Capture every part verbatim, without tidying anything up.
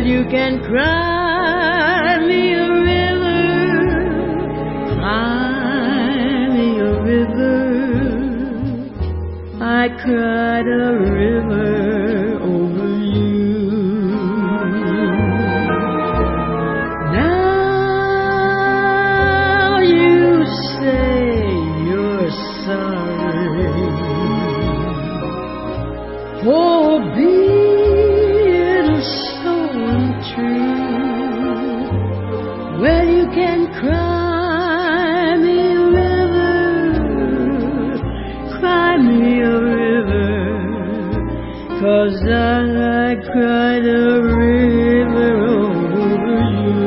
Well, you can cry me a river, cry me a river. I cried a river over you. Now you say you're sorry for being so untrue. Well, you can cry me a river, cry me a river, 'cause I cried a river over you.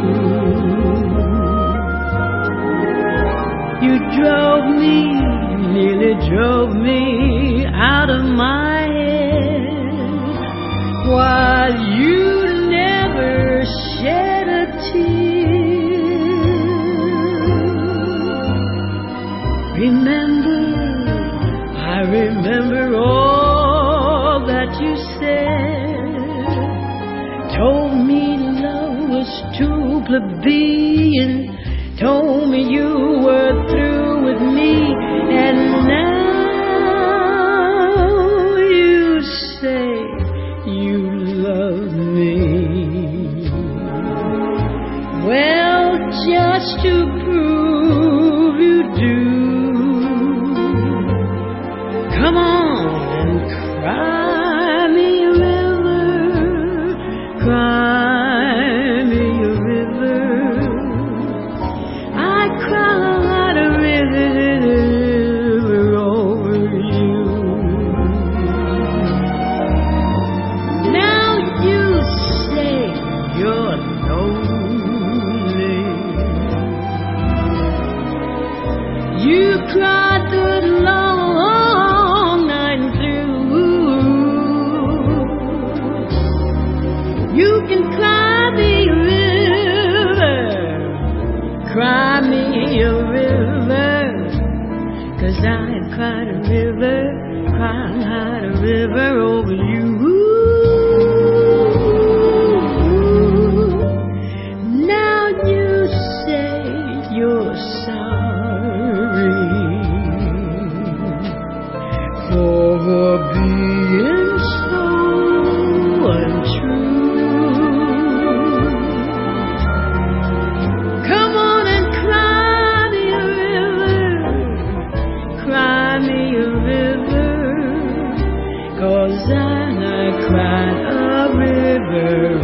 You drove me, nearly drove me out of my head, while you never shed a tear. Remember, I remember all that you said, told me love was too plebeian, told me you were through with me, and now you say you love me. Well, just to prove you do, come on and cry me a river, cry me a river. I cried a river over you. Now you say you're lonely. You cried the long night through. You can cry me a river, cry me a river, 'cause I cried a river, cried a river over you. Now you say you're sorry for being so untrue. Come on and cry me a river, cry me a river, 'cause I cried a river